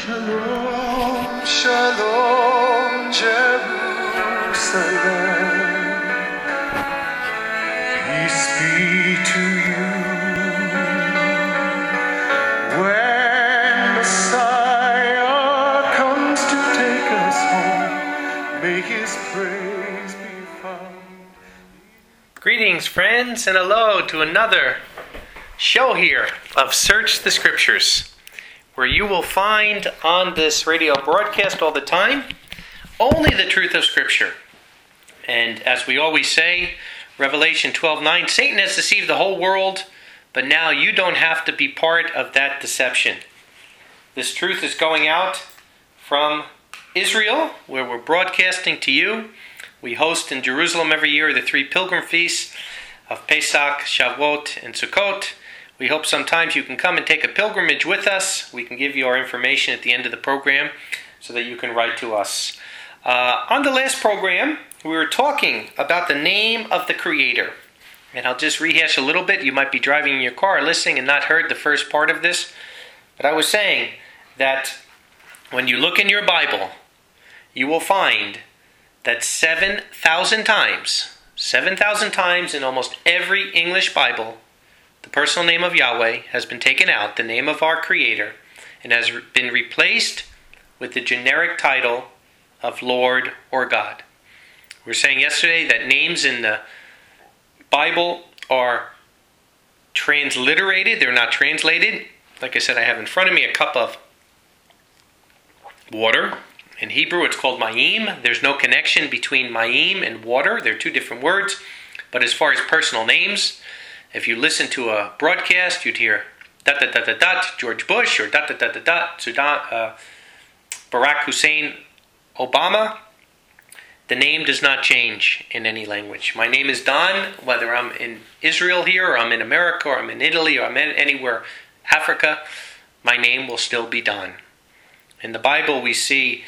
Shalom, shalom, Jerusalem. Peace be to you. When Messiah comes to take us home, may his praise be found. Greetings, friends, and hello to another show here of Search the Scriptures, where you will find on this radio broadcast all the time only the truth of Scripture. And as we always say, Revelation 12:9, Satan has deceived the whole world, but now you don't have to be part of that deception. This truth is going out from Israel, where we're broadcasting to you. We host in Jerusalem every year the 3 pilgrim feasts of Pesach, Shavuot, and Sukkot. We hope sometimes you can come and take a pilgrimage with us. We can give you our information at the end of the program so that you can write to us. On the last program, we were talking about the name of the Creator. And I'll just rehash a little bit. You might be driving in your car listening and not heard the first part of this. But I was saying that when you look in your Bible, you will find that 7,000 times in almost every English Bible, the personal name of Yahweh has been taken out, the name of our Creator, and has been replaced with the generic title of Lord or God. We were saying yesterday that names in the Bible are transliterated, they're not translated. Like I said, I have in front of me a cup of water. In Hebrew, it's called Mayim. There's no connection between Mayim and water. They're two different words. But as far as personal names, if you listen to a broadcast, you'd hear George Bush, or Barack Hussein Obama. The name does not change in any language. My name is Don, whether I'm in Israel here, or I'm in America, or I'm in Italy, or I'm in anywhere, Africa, my name will still be Don. In the Bible, we see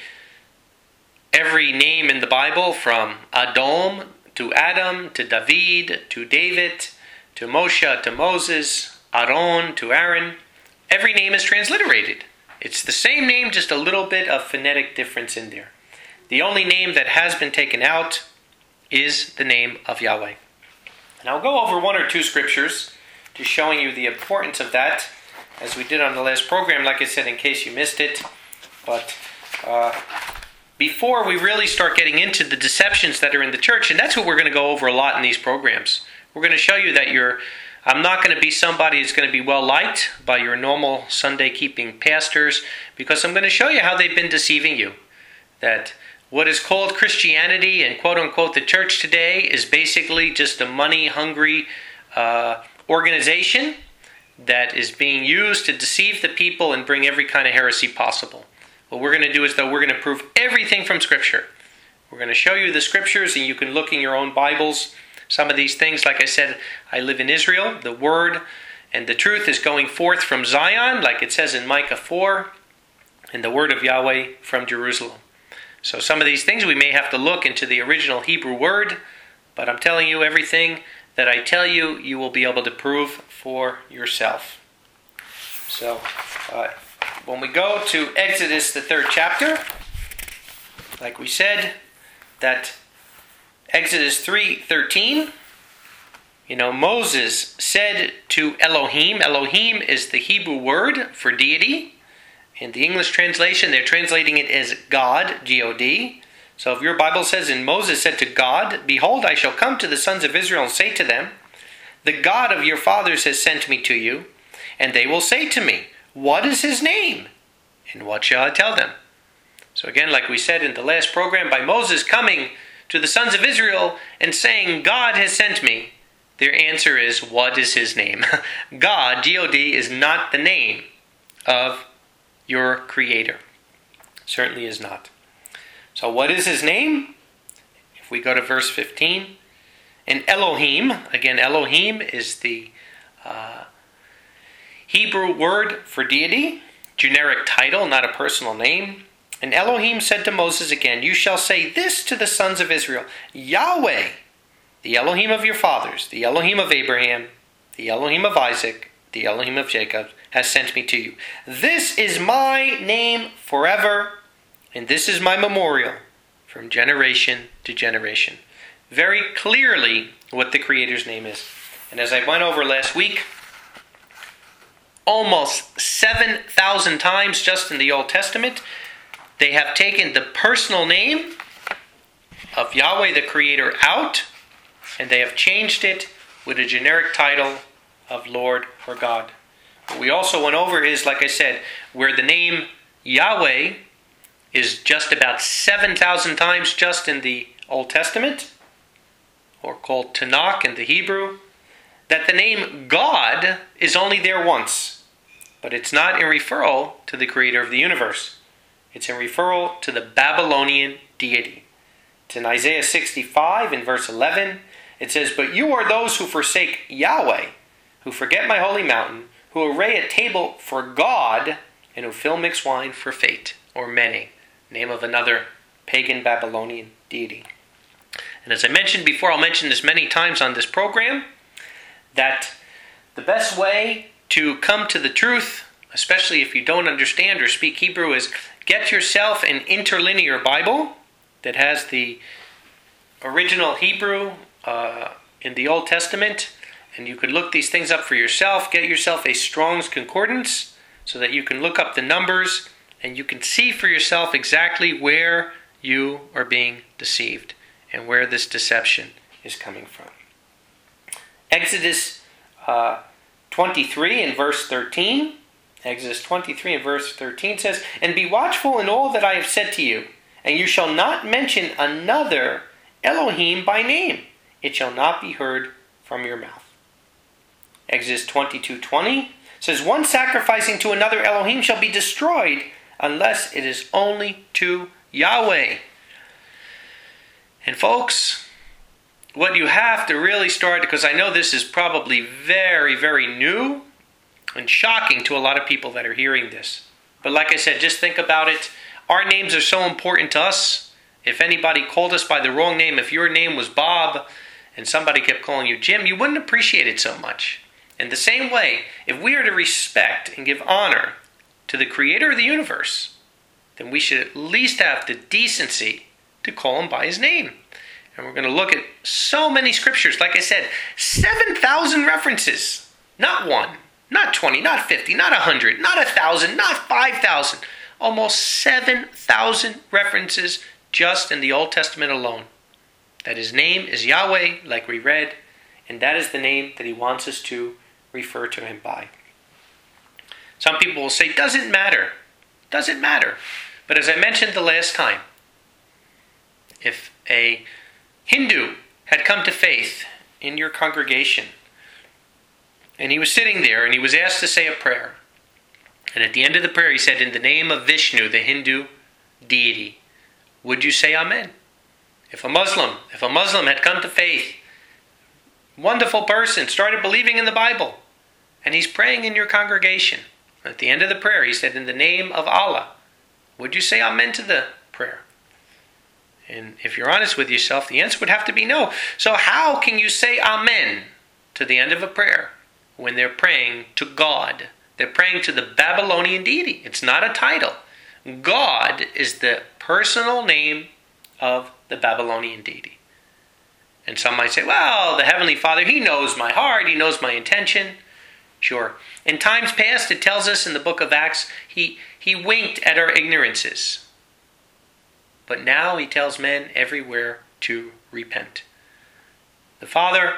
every name in the Bible, from Adom to Adam to David to David to Moshe to Moses, Aaron to Aaron. Every name is transliterated. It's the same name, just a little bit of phonetic difference in there. The only name that has been taken out is the name of Yahweh. And I'll go over one or two scriptures to showing you the importance of that, as we did on the last program, like I said, in case you missed it. But before we really start getting into the deceptions that are in the church, and that's what we're going to go over a lot in these programs, we're going to show you that I'm not going to be somebody who's going to be well liked by your normal Sunday keeping pastors, because I'm going to show you how they've been deceiving you. That what is called Christianity and quote unquote the church today is basically just a money hungry organization that is being used to deceive the people and bring every kind of heresy possible. What we're going to do is, though, we're going to prove everything from Scripture. We're going to show you the Scriptures, and you can look in your own Bibles. Some of these things, like I said, I live in Israel. The Word and the truth is going forth from Zion, like it says in Micah 4, and the Word of Yahweh from Jerusalem. So some of these things we may have to look into the original Hebrew word, but I'm telling you everything that I tell you, you will be able to prove for yourself. So, when we go to Exodus, the 3rd chapter, like we said, that Exodus 3:13, Moses said to Elohim. Elohim is the Hebrew word for deity. In the English translation, they're translating it as God, G-O-D. So if your Bible says, and Moses said to God, "Behold, I shall come to the sons of Israel and say to them, the God of your fathers has sent me to you, and they will say to me, what is his name? And what shall I tell them?" So again, like we said in the last program, by Moses coming to the sons of Israel and saying, God has sent me, their answer is, what is his name? God, G-O-D, is not the name of your Creator. Certainly is not. So what is his name? If we go to verse 15, and Elohim, again, Elohim is the Hebrew word for deity, generic title, not a personal name. And Elohim said to Moses again, "You shall say this to the sons of Israel, Yahweh, the Elohim of your fathers, the Elohim of Abraham, the Elohim of Isaac, the Elohim of Jacob, has sent me to you. This is my name forever, and this is my memorial from generation to generation. Very clearly what the Creator's name is. And as I went over last week, almost 7,000 times just in the Old Testament, they have taken the personal name of Yahweh the Creator out, and they have changed it with a generic title of Lord or God. What we also went over is, like I said, where the name Yahweh is just about 7,000 times just in the Old Testament, or called Tanakh in the Hebrew, that the name God is only there once. But it's not in referral to the Creator of the universe. It's in referral to the Babylonian deity. It's in Isaiah 65 in verse 11. It says, "But you are those who forsake Yahweh, who forget my holy mountain, who array a table for God, and who fill mixed wine for fate," or Mene, name of another pagan Babylonian deity. And as I mentioned before, I'll mention this many times on this program, that the best way to come to the truth, especially if you don't understand or speak Hebrew, is get yourself an interlinear Bible that has the original Hebrew in the Old Testament, and you could look these things up for yourself. Get yourself a Strong's Concordance so that you can look up the numbers and you can see for yourself exactly where you are being deceived and where this deception is coming from. Exodus 23 in verse 13. Exodus 23 and verse 13 says, "And be watchful in all that I have said to you, and you shall not mention another Elohim by name. It shall not be heard from your mouth." Exodus 22:20 says, "One sacrificing to another Elohim shall be destroyed, unless it is only to Yahweh." And folks, what you have to really start, because I know this is probably very, very new and shocking to a lot of people that are hearing this. But like I said, just think about it. Our names are so important to us. If anybody called us by the wrong name, if your name was Bob and somebody kept calling you Jim, you wouldn't appreciate it so much. In the same way, if we are to respect and give honor to the Creator of the universe, then we should at least have the decency to call him by his name. And we're going to look at so many scriptures. Like I said, 7,000 references. Not one, not 20, not 50, not 100, not 1,000, not 5,000. Almost 7,000 references just in the Old Testament alone. That his name is Yahweh, like we read, and that is the name that he wants us to refer to him by. Some people will say, doesn't matter. Doesn't matter. But as I mentioned the last time, if a Hindu had come to faith in your congregation, and he was sitting there and he was asked to say a prayer, and at the end of the prayer he said, "In the name of Vishnu, the Hindu deity," would you say Amen? If a Muslim had come to faith, wonderful person, started believing in the Bible, and he's praying in your congregation, at the end of the prayer he said, "In the name of Allah," would you say Amen to the prayer? And if you're honest with yourself, the answer would have to be no. So how can you say Amen to the end of a prayer when they're praying to God? They're praying to the Babylonian deity. It's not a title. God is the personal name of the Babylonian deity. And some might say, well, the Heavenly Father, he knows my heart, he knows my intention. Sure. In times past, it tells us in the book of Acts, he winked at our ignorances. But now he tells men everywhere to repent. The Father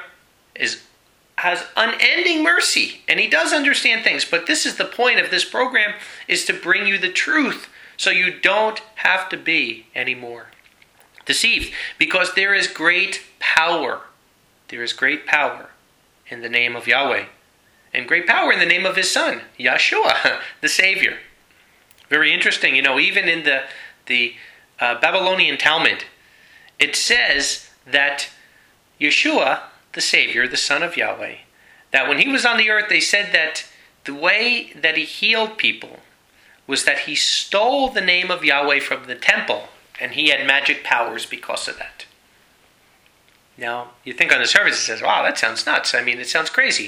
has unending mercy, and he does understand things. But this is the point of this program, is to bring you the truth, so you don't have to be anymore deceived. Because there is great power. There is great power in the name of Yahweh. And great power in the name of his Son, Yeshua, the Savior. Very interesting, even in the Babylonian Talmud, it says that Yeshua, the Savior, the Son of Yahweh, that when he was on the earth, they said that the way that he healed people was that he stole the name of Yahweh from the temple, and he had magic powers because of that. Now, you think on the surface, it says, wow, that sounds nuts. It sounds crazy.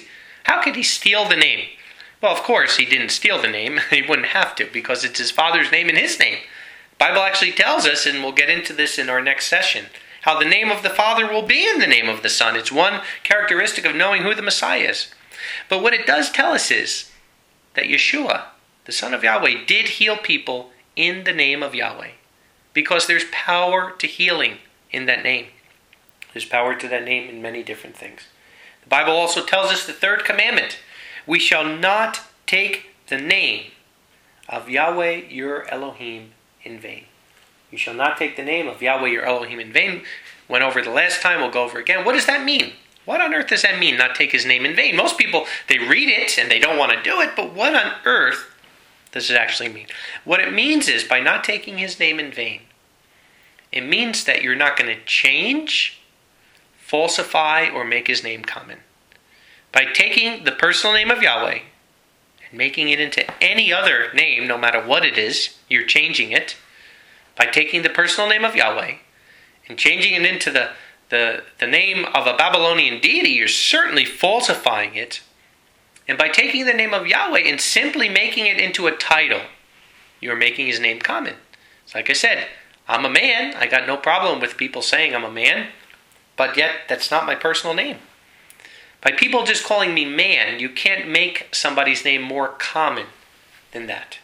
How could he steal the name? Well, of course, he didn't steal the name. He wouldn't have to, because it's his Father's name and his name. The Bible actually tells us, and we'll get into this in our next session, how the name of the Father will be in the name of the Son. It's one characteristic of knowing who the Messiah is. But what it does tell us is that Yeshua, the Son of Yahweh, did heal people in the name of Yahweh, because there's power to healing in that name. There's power to that name in many different things. The Bible also tells us the third commandment: we shall not take the name of Yahweh your Elohim in vain. You shall not take the name of Yahweh your Elohim in vain. Went over the last time, we'll go over again. What does that mean? What on earth does that mean, not take his name in vain? Most people, they read it and they don't want to do it, but what on earth does it actually mean? What it means is, by not taking his name in vain, it means that you're not going to change, falsify, or make his name common. By taking the personal name of Yahweh and making it into any other name, no matter what it is, you're changing it. By taking the personal name of Yahweh and changing it into the name of a Babylonian deity, you're certainly falsifying it. And by taking the name of Yahweh and simply making it into a title, you're making his name common. It's like I said, I'm a man. I got no problem with people saying I'm a man, but yet that's not my personal name. By people just calling me man, you can't make somebody's name more common than that.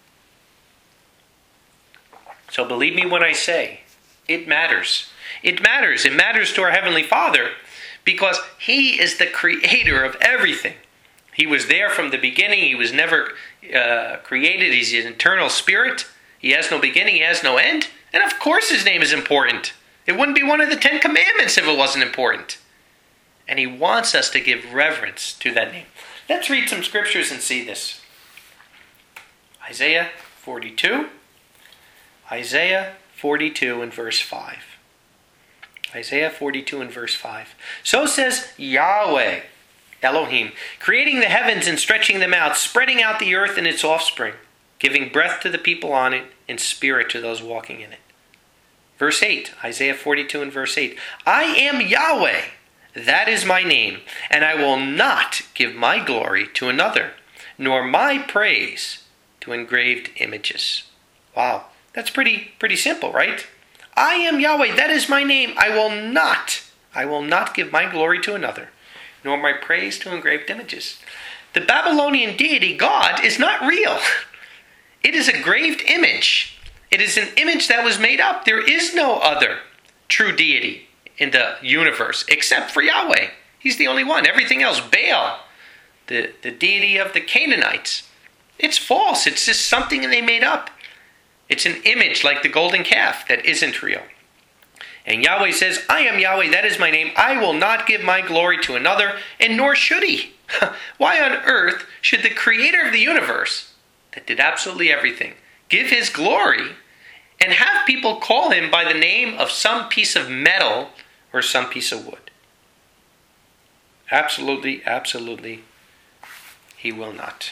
So believe me when I say, it matters. It matters. It matters to our Heavenly Father, because he is the creator of everything. He was there from the beginning. He was never created. He's an eternal spirit. He has no beginning. He has no end. And of course his name is important. It wouldn't be one of the 10 Commandments if it wasn't important. And he wants us to give reverence to that name. Let's read some scriptures and see this. Isaiah 42. Isaiah 42 and verse 5. Isaiah 42 and verse 5. So says Yahweh, Elohim, creating the heavens and stretching them out, spreading out the earth and its offspring, giving breath to the people on it and spirit to those walking in it. Verse 8, Isaiah 42 and verse 8. I am Yahweh, that is my name, and I will not give my glory to another, nor my praise to engraved images. Wow, that's pretty simple, right? I am Yahweh, that is my name. I will not give my glory to another, nor my praise to engraved images. The Babylonian deity God is not real. It is a graved image. It is an image that was made up. There is no other true deity in the universe except for Yahweh. He's the only one. Everything else, Baal, the deity of the Canaanites, it's false. It's just something they made up. It's an image like the golden calf that isn't real. And Yahweh says, I am Yahweh, that is my name. I will not give my glory to another, and nor should he. Why on earth should the creator of the universe, that did absolutely everything, give his glory and have people call him by the name of some piece of metal or some piece of wood? Absolutely, absolutely, he will not.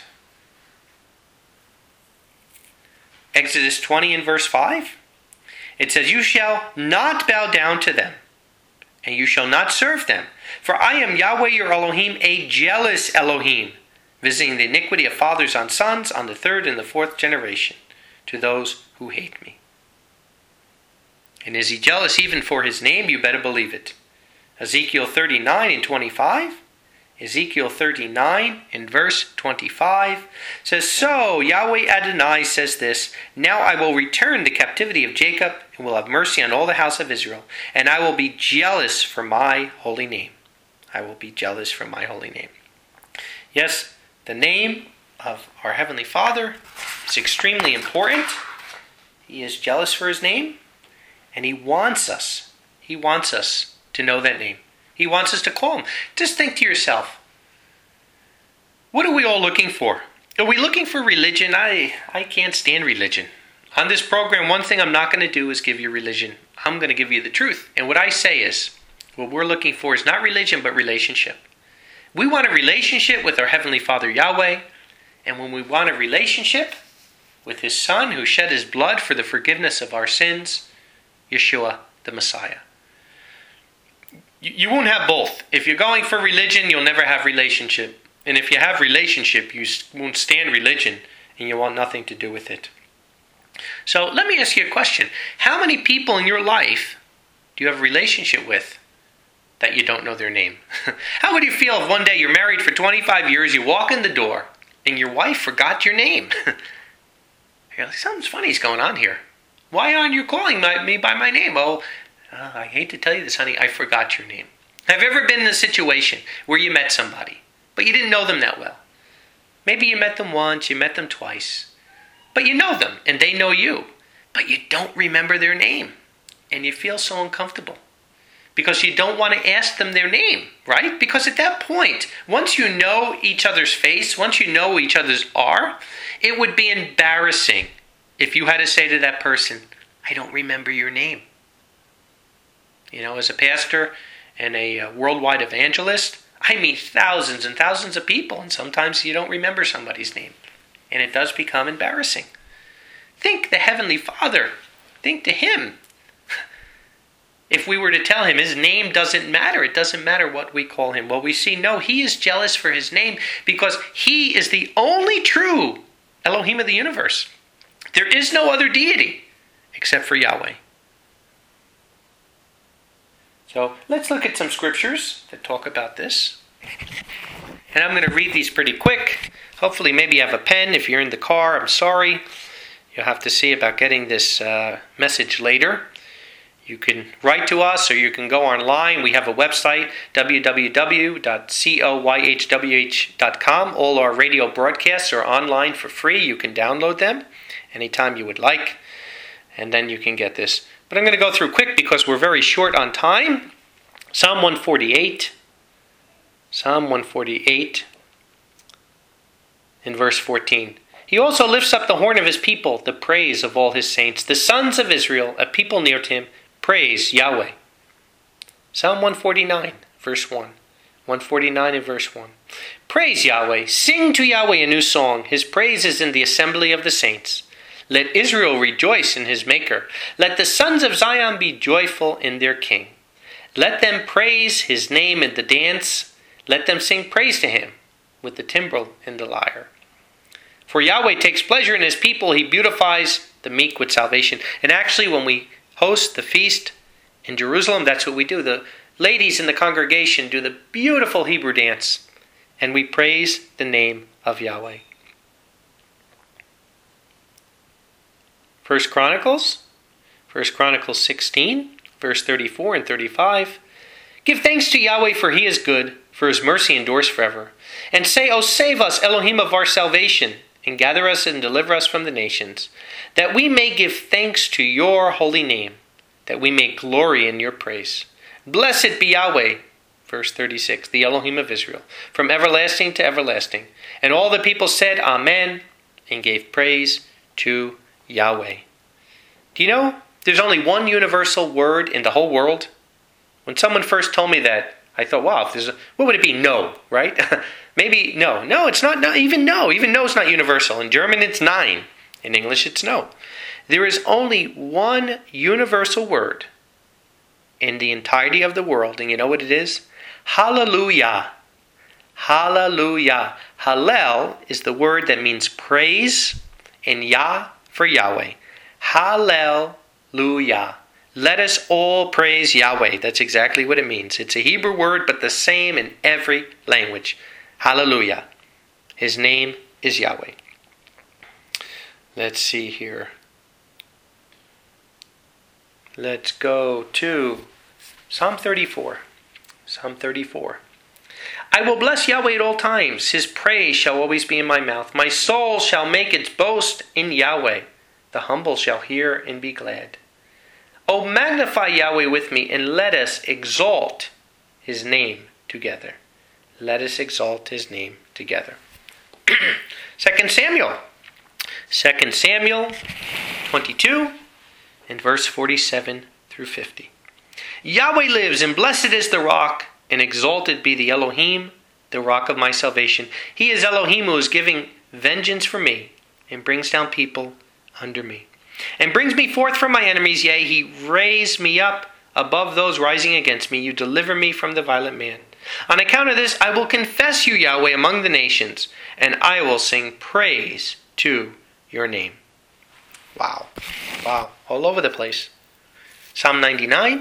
Exodus 20 and verse 5. It says, you shall not bow down to them, and you shall not serve them. For I am Yahweh your Elohim, a jealous Elohim, visiting the iniquity of fathers on sons, on the third and the fourth generation, to those who hate me. And is he jealous even for his name? You better believe it. Ezekiel 39 and 25. Ezekiel 39 in verse 25 says, so Yahweh Adonai says this, now I will return the captivity of Jacob and will have mercy on all the house of Israel, and I will be jealous for my holy name. I will be jealous for my holy name. Yes, the name of our Heavenly Father is extremely important. He is jealous for his name, and he wants us to know that name. He wants us to call him. Just think to yourself, what are we all looking for? Are we looking for religion? I can't stand religion. On this program, one thing I'm not going to do is give you religion. I'm going to give you the truth. And what I say is, what we're looking for is not religion, but relationship. We want a relationship with our Heavenly Father Yahweh. And when we want a relationship with his Son who shed his blood for the forgiveness of our sins, Yeshua the Messiah. You won't have both. If you're going for religion, you'll never have relationship. And if you have relationship, you won't stand religion, and you want nothing to do with it. So let me ask you a question. How many people in your life do you have a relationship with that you don't know their name? How would you feel if one day you're married for 25 years, you walk in the door, and your wife forgot your name? You're like, something's funny's going on here. Why aren't you calling me by my name? Oh, I hate to tell you this, honey, I forgot your name. Have you ever been in a situation where you met somebody, but you didn't know them that well? Maybe you met them once, you met them twice, but you know them and they know you, but you don't remember their name, and you feel so uncomfortable because you don't want to ask them their name, right? Because at that point, once you know each other's face, once you know who each other's are, it would be embarrassing if you had to say to that person, I don't remember your name. You know, as a pastor and a worldwide evangelist, I meet thousands and thousands of people, and sometimes you don't remember somebody's name. And it does become embarrassing. Think the Heavenly Father. Think to Him. If we were to tell Him His name doesn't matter, it doesn't matter what we call Him. Well, we see, no, He is jealous for His name because He is the only true Elohim of the universe. There is no other deity except for Yahweh. So let's look at some scriptures that talk about this. And I'm going to read these pretty quick. Hopefully maybe you have a pen. If you're in the car, I'm sorry. You'll have to see about getting this message later. You can write to us or you can go online. We have a website, www.coyhwh.com. All our radio broadcasts are online for free. You can download them anytime you would like. And then you can get this. But I'm going to go through quick because we're very short on time. Psalm 148. Psalm 148 in verse 14. He also lifts up the horn of His people, the praise of all His saints. The sons of Israel, a people near to Him, praise Yahweh. Psalm 149, verse 1. 149 and verse 1. Praise Yahweh. Sing to Yahweh a new song. His praise is in the assembly of the saints. Let Israel rejoice in his Maker. Let the sons of Zion be joyful in their King. Let them praise His name in the dance. Let them sing praise to Him with the timbrel and the lyre. For Yahweh takes pleasure in His people. He beautifies the meek with salvation. And actually, when we host the feast in Jerusalem, that's what we do. The ladies in the congregation do the beautiful Hebrew dance. And we praise the name of Yahweh. 1 Chronicles 16, verse 34 and 35. Give thanks to Yahweh, for He is good, for His mercy endures forever. And say, O save us, Elohim of our salvation, and gather us and deliver us from the nations, that we may give thanks to Your holy name, that we may glory in Your praise. Blessed be Yahweh, verse 36, the Elohim of Israel, from everlasting to everlasting. And all the people said, Amen, and gave praise to Yahweh. Do you know there's only one universal word in the whole world? When someone first told me that, I thought, wow, what would it be? No, right? Maybe no. No, it's not. No, even no. Even no is not universal. In German, it's nein. In English, it's no. There is only one universal word in the entirety of the world. And you know what it is? Hallelujah. Hallelujah. Hallel is the word that means praise, and Yah for Yahweh. Hallelujah. Let us all praise Yahweh. That's exactly what it means. It's a Hebrew word, but the same in every language. Hallelujah. His name is Yahweh. Let's see here. Let's go to Psalm 34. Psalm 34. I will bless Yahweh at all times. His praise shall always be in my mouth. My soul shall make its boast in Yahweh. The humble shall hear and be glad. O magnify Yahweh with me, and let us exalt His name together. Let us exalt His name together. 2 Samuel. 2 Samuel 22 and verse 47 through 50. Yahweh lives, and blessed is the rock, and exalted be the Elohim, the rock of my salvation. He is Elohim who is giving vengeance for me, and brings down people under me, and brings me forth from my enemies. Yea, He raised me up above those rising against me. You deliver me from the violent man. On account of this, I will confess you, Yahweh, among the nations, and I will sing praise to your name. Wow. Wow. All over the place. Psalm 99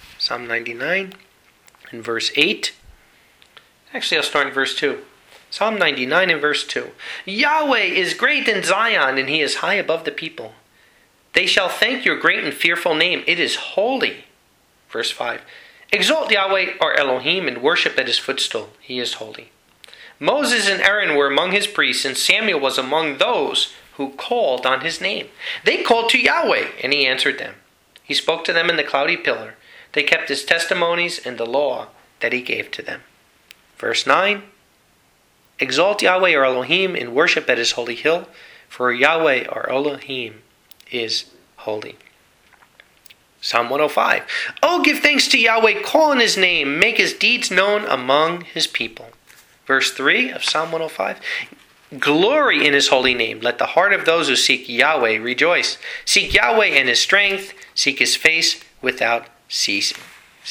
in verse 8. Actually, I'll start in verse 2. Psalm 99 in verse 2. Yahweh is great in Zion, and he is high above the people. They shall thank your great and fearful name. It is holy. Verse 5. Exalt Yahweh our Elohim and worship at his footstool. He is holy. Moses and Aaron were among his priests, and Samuel was among those who called on his name. They called to Yahweh, and he answered them. He spoke to them in the cloudy pillar. They kept his testimonies and the law that he gave to them. Verse 9. Exalt Yahweh our Elohim and worship at his holy hill, for Yahweh our Elohim is holy. Psalm 105. Oh, give thanks to Yahweh, call on his name, make his deeds known among his people. Verse 3 of Psalm 105. Glory in his holy name. Let the heart of those who seek Yahweh rejoice. Seek Yahweh and his strength. Seek his face without ceasing.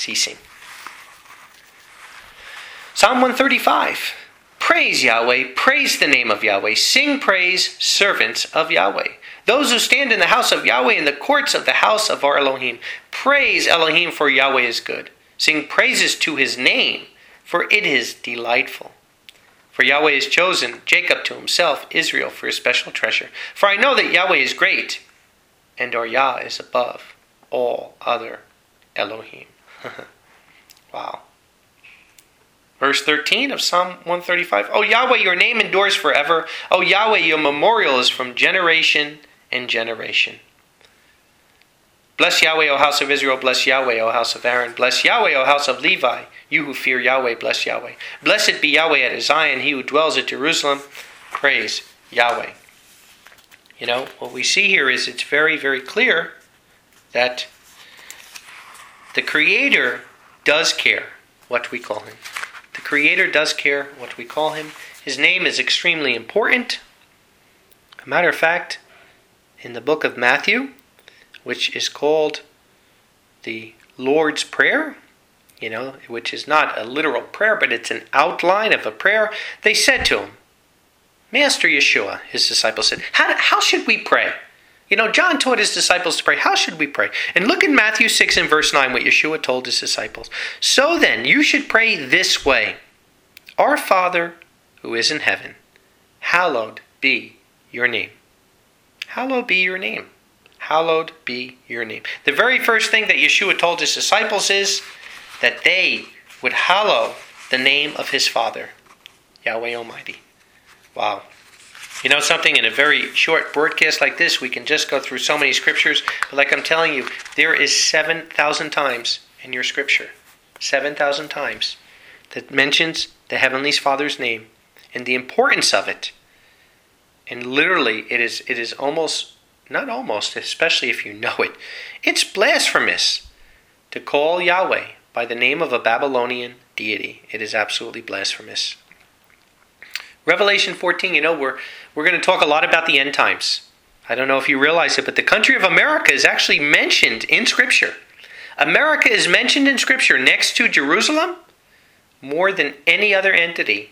Psalm 135. Praise Yahweh. Praise the name of Yahweh. Sing praise, servants of Yahweh. Those who stand in the house of Yahweh, in the courts of the house of our Elohim. Praise Elohim, for Yahweh is good. Sing praises to his name, for it is delightful. For Yahweh has chosen Jacob to himself, Israel for his special treasure. For I know that Yahweh is great, and our Yah is above all other Elohim. Wow. Verse 13 of Psalm 135. O Yahweh, your name endures forever. O Yahweh, your memorial is from generation and generation. Bless Yahweh, O house of Israel. Bless Yahweh, O house of Aaron. Bless Yahweh, O house of Levi. You who fear Yahweh, bless Yahweh. Blessed be Yahweh at Zion, he who dwells at Jerusalem. Praise Yahweh. You know, what we see here is it's very, very clear that the Creator does care what we call him. The Creator does care what we call him. His name is extremely important. A matter of fact, in the book of Matthew, which is called the Lord's Prayer, you know, which is not a literal prayer, but it's an outline of a prayer, they said to him, Master Yeshua, his disciples said, how should we pray? You know, John taught his disciples to pray. How should we pray? And look in Matthew 6 and verse 9 what Yeshua told his disciples. So then, you should pray this way. Our Father who is in heaven, hallowed be your name. Hallowed be your name. Hallowed be your name. The very first thing that Yeshua told his disciples is that they would hallow the name of his Father, Yahweh Almighty. Wow. You know something, in a very short broadcast like this, we can just go through so many scriptures. But like I'm telling you, there is 7,000 times in your scripture, 7,000 times, that mentions the Heavenly Father's name and the importance of it. And literally, it is almost, not almost, especially if you know it, it's blasphemous to call Yahweh by the name of a Babylonian deity. It is absolutely blasphemous. Revelation 14, you know, we're going to talk a lot about the end times. I don't know if you realize it, but the country of America is actually mentioned in Scripture. America is mentioned in Scripture next to Jerusalem more than any other entity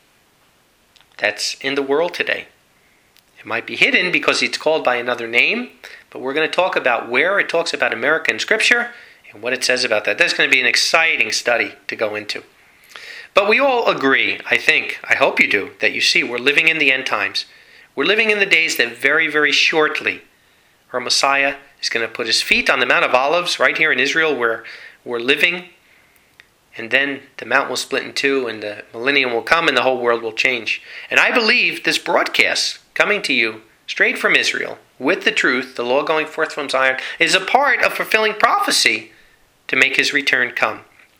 that's in the world today. It might be hidden because it's called by another name, but we're going to talk about where it talks about America in Scripture and what it says about that. That's going to be an exciting study to go into. But we all agree, I hope you do, that you see we're living in the end times. We're living in the days that very, very shortly our Messiah is going to put his feet on the Mount of Olives right here in Israel where we're living. And then the mountain will split in two and the millennium will come and the whole world will change. And I believe this broadcast coming to you straight from Israel with the truth, the law going forth from Zion, is a part of fulfilling prophecy to make his return come.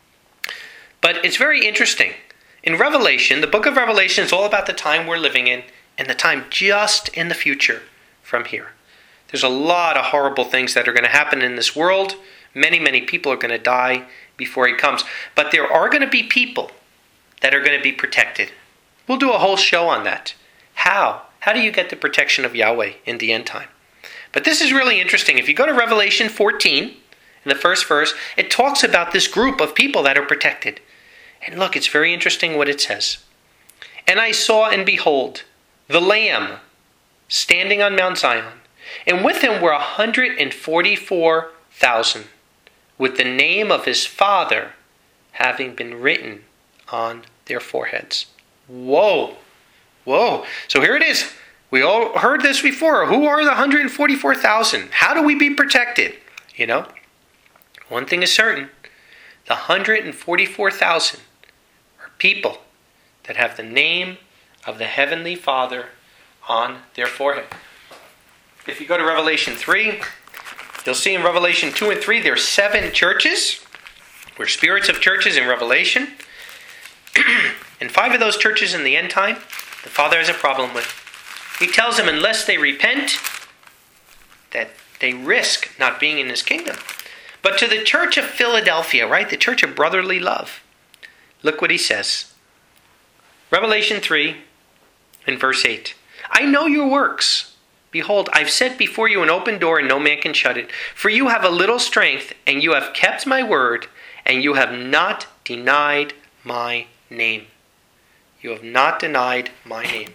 But it's very interesting. In Revelation, the book of Revelation is all about the time we're living in and the time just in the future from here. There's a lot of horrible things that are going to happen in this world. Many, many people are going to die before he comes. But there are going to be people that are going to be protected. We'll do a whole show on that. How? How do you get the protection of Yahweh in the end time? But this is really interesting. If you go to Revelation 14, in the first verse, it talks about this group of people that are protected. And look, it's very interesting what it says. And I saw, and behold, the Lamb standing on Mount Zion, and with him were 144,000, with the name of his Father having been written on their foreheads. Whoa! Whoa! So here it is. We all heard this before. Who are the 144,000? How do we be protected? You know, one thing is certain. The 144,000 are people that have the name of the Heavenly Father on their forehead. If you go to Revelation 3, you'll see in Revelation 2 and 3, there's 7 churches. We're spirits of churches in Revelation. And 5 of those churches in the end time, the Father has a problem with. He tells them unless they repent, that they risk not being in His kingdom. But to the church of Philadelphia, right, the church of brotherly love, look what He says. Revelation 3 and verse 8. I know your works. Behold, I've set before you an open door, and no man can shut it. For you have a little strength, and you have kept my word, and you have not denied my name. You have not denied my name.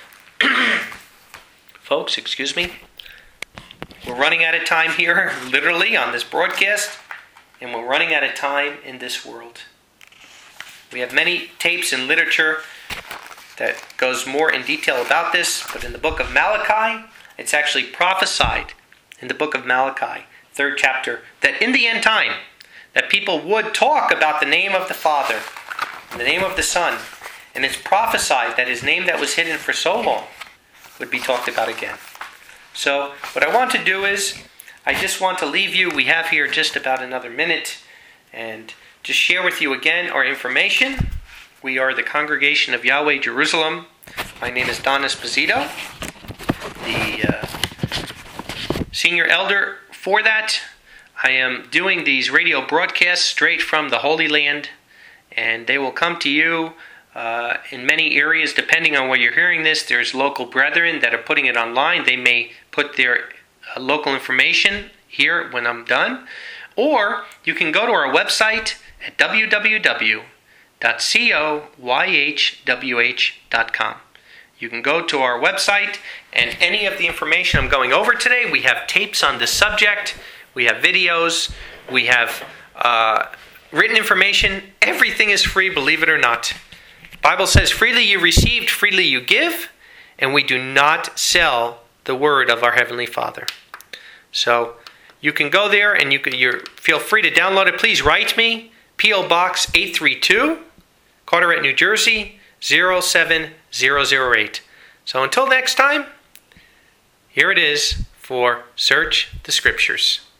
Folks, excuse me. We're running out of time here, literally, on this broadcast, and we're running out of time in this world. We have many tapes and literature that goes more in detail about this, but in the book of Malachi, it's actually prophesied in the book of Malachi, 3rd chapter, that in the end time, that people would talk about the name of the Father, the name of the Son, and it's prophesied that His name that was hidden for so long would be talked about again. So what I want to do is, I just want to leave you, we have here just about another minute, and just share with you again our information. We are the Congregation of Yahweh Jerusalem. My name is Don Esposito, the senior elder for that. I am doing these radio broadcasts straight from the Holy Land, and they will come to you in many areas, depending on where you're hearing this. There's local brethren that are putting it online. They may put their local information here when I'm done. Or you can go to our website at www.coyhwh.com. You can go to our website, and any of the information I'm going over today, we have tapes on this subject, we have videos, we have written information. Everything is free, believe it or not. The Bible says, freely you received, freely you give, and we do not sell the word of our Heavenly Father. So you can go there, and you feel free to download it. Please write me, P.O. Box 832, Carteret, New Jersey, 07008. So until next time, here it is for Search the Scriptures.